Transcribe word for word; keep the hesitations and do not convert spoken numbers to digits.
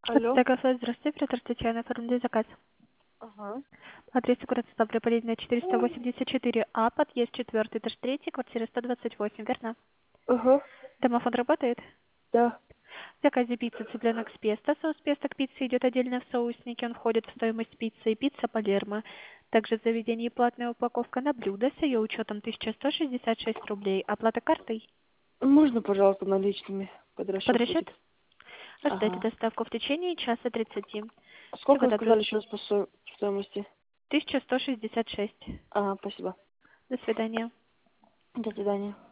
Алло. Заказать, здравствуйте, оператор Татьяна, оформляю заказ. Ага. Адрес город Ставрополь, Полезная, четыреста восемьдесят четыре А, подъезд четвертый, этаж третий, квартира сто двадцать восемь, верно? Ага. Домофон работает? Да. В заказе пицца цыпленок с песто. Соус песто к пицце идет отдельно в соуснике, он входит в стоимость пиццы и пицца Палермо. Также в заведении платная упаковка на блюдо с ее учетом тысяча сто шестьдесят шесть рублей. Оплата картой? Можно, пожалуйста, наличными? Под Под расчет расчет? будет. Ожидайте Ага. доставку в течение часа тридцати. Сколько Всего вы сказали доброго. еще раз по со- стоимости? тысяча сто шестьдесят шесть. Ага, спасибо. До свидания. До свидания.